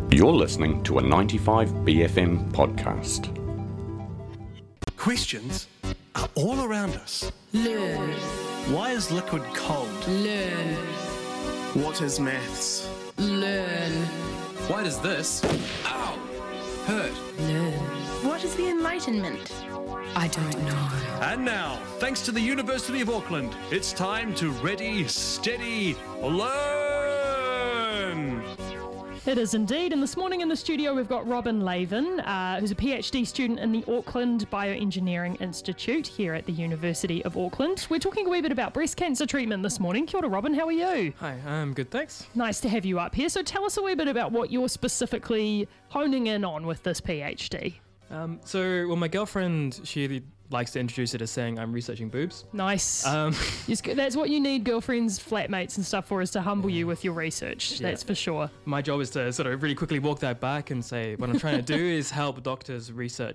You're listening to a 95BFM podcast. Questions are all around us. Learn. Why is liquid cold? Learn. What is maths? Learn. Why does this, hurt? Learn. What is the Enlightenment? I don't know. And now, thanks to the University of Auckland, it's time to ready, steady, learn! It is indeed, and this morning in the studio we've got Robin Lavin, who's a PhD student in the Auckland Bioengineering Institute here at the University of Auckland. We're talking a wee bit about breast cancer treatment this morning. Kia ora, Robin, how are you? Hi, I'm good, thanks. Nice to have you up here. So tell us a wee bit about what you're specifically honing in on with this PhD. My girlfriend, she likes to introduce it as saying I'm researching boobs. Nice. That's what you need girlfriends, flatmates and stuff for, is to humble you with your research. Yeah. That's for sure. My job is to sort of really quickly walk that back and say what I'm trying to do is help doctors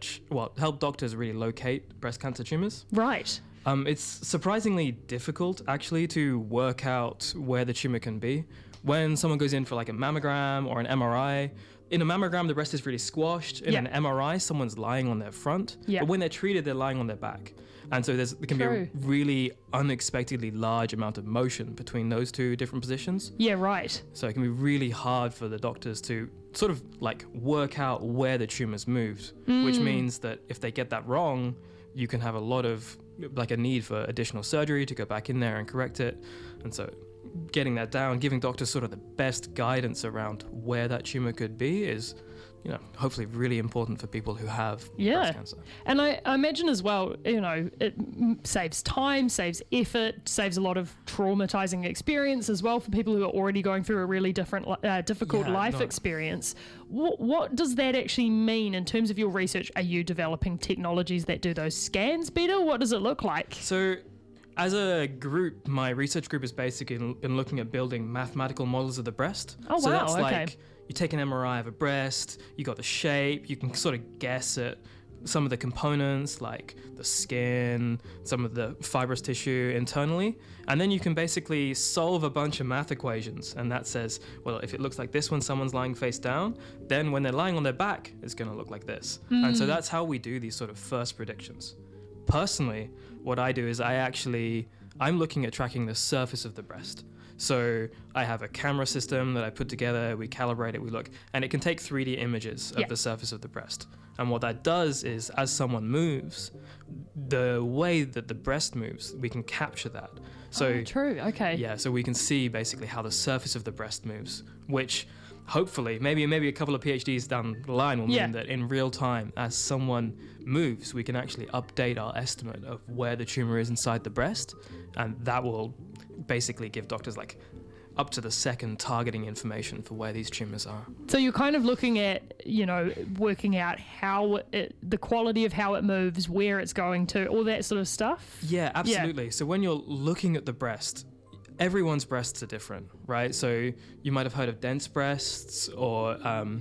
really locate breast cancer tumours. Right. It's surprisingly difficult, actually, to work out where the tumour can be. When someone goes in for like a mammogram or an MRI, in a mammogram, the breast is really squashed. In an MRI, someone's lying on their front. Yeah. But when they're treated, they're lying on their back. And so there can be a really unexpectedly large amount of motion between those two different positions. Yeah, right. So it can be really hard for the doctors to sort of like work out where the tumor's moved, which means that if they get that wrong, you can have a lot of like a need for additional surgery to go back in there and correct it. And so getting that down, giving doctors sort of the best guidance around where that tumor could be is, hopefully really important for people who have breast cancer. And I imagine as well, it saves time, saves effort, saves a lot of traumatizing experience as well for people who are already going through a really difficult life experience. What does that actually mean in terms of your research? Are you developing technologies that do those scans better? What does it look like? So as a group, my research group is basically been looking at building mathematical models of the breast. Oh, so wow, that's okay. like you take an MRI of a breast, you got the shape, you can sort of guess at some of the components like the skin, some of the fibrous tissue internally, and then you can basically solve a bunch of math equations, and that says, well, if it looks like this when someone's lying face down, then when they're lying on their back, it's going to look like this. And so that's how we do these sort of first predictions. Personally, what I do is I'm looking at tracking the surface of the breast. So I have a camera system that I put together, we calibrate it, we look, and it can take 3D images of the surface of the breast. And what that does is, as someone moves, the way that the breast moves, we can capture that. So True, okay. Yeah, so we can see basically how the surface of the breast moves, which hopefully, maybe a couple of PhDs down the line will mean that in real time, as someone moves, we can actually update our estimate of where the tumor is inside the breast, and that will basically give doctors like up to the second targeting information for where these tumors are. So you're kind of looking at, working out the quality of how it moves, where it's going to, all that sort of stuff? Yeah, absolutely. So when you're looking at the breast, everyone's breasts are different, right? So you might have heard of dense breasts or,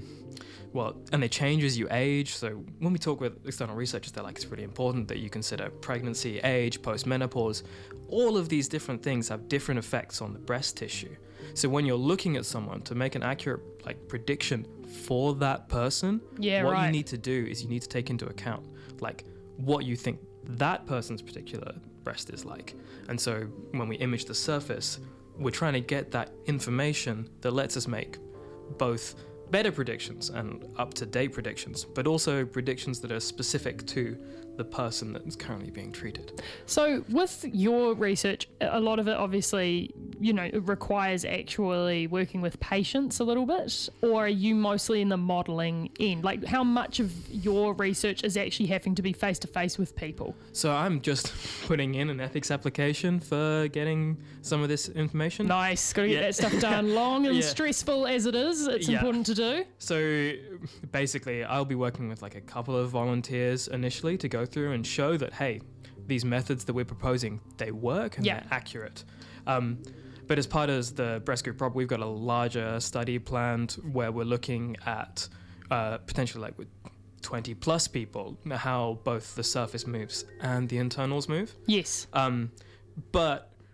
and they change as you age. So when we talk with external researchers, they're like, it's really important that you consider pregnancy, age, postmenopause. All of these different things have different effects on the breast tissue. So when you're looking at someone to make an accurate prediction for that person, you need to do is you need to take into account what you think that person's particular breast is like. And so when we image the surface, we're trying to get that information that lets us make both better predictions and up-to-date predictions, but also predictions that are specific to the person that's currently being treated. So with your research, a lot of it obviously, it requires actually working with patients a little bit, or are you mostly in the modelling end? Like, how much of your research is actually having to be face-to-face with people? So I'm just putting in an ethics application for getting some of this information. Nice, got to get that stuff done. Long and stressful as it is, it's important to do. So basically, I'll be working with a couple of volunteers initially to go through and show that, hey, these methods that we're proposing, they work and they're accurate. But as part of the breast group prop, we've got a larger study planned where we're looking at potentially with 20 plus people, how both the surface moves and the internals move. Yes. But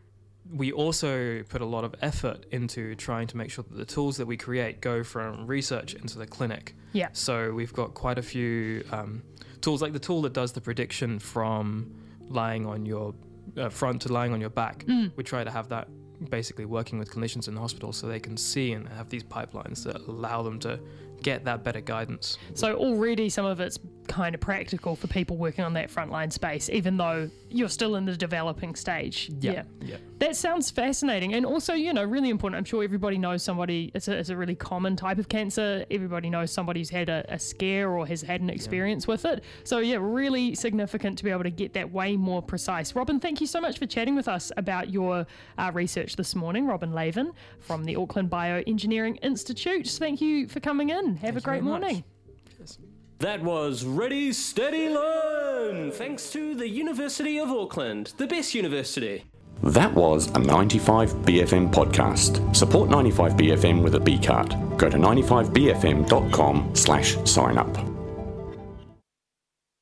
we also put a lot of effort into trying to make sure that the tools that we create go from research into the clinic. Yeah. So we've got quite a few tools, like the tool that does the prediction from lying on your front to lying on your back. We try to have that basically working with clinicians in the hospital so they can see and have these pipelines that allow them to get that better guidance. So already some of it's kind of practical for people working on that frontline space, even though you're still in the developing stage. Yeah. That sounds fascinating. And also, really important. I'm sure everybody knows somebody, it's a really common type of cancer. Everybody knows somebody who's had a scare or has had an experience with it. So really significant to be able to get that way more precise. Robin, thank you so much for chatting with us about your research this morning. Robin Lavin from the Auckland Bioengineering Institute. Thank you for coming in. Have a great morning. That was Ready, Steady, Learn! Thanks to the University of Auckland, the best university. That was a 95BFM podcast. Support 95BFM with a B card. Go to 95bfm.com/sign up.